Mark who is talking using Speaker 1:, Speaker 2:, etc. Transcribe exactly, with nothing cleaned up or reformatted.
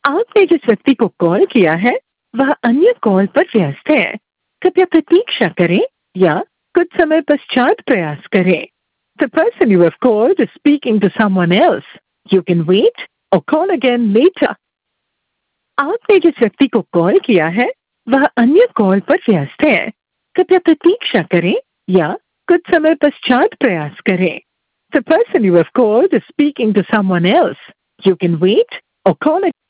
Speaker 1: आपने जिस व्यक्ति को कॉल किया है वह अन्य कॉल पर व्यस्त है। कृपया प्रतीक्षा करें या कुछ समय पश्चात प्रयास करें। The person you have called is speaking to someone else. You can wait or call again later. आपने जिस व्यक्ति को कॉल किया है वह अन्य कॉल पर व्यस्त है। कृपया प्रतीक्षा करें या कुछ समय पश्चात प्रयास करें। The person you have called is speaking to someone else. You can wait or call again.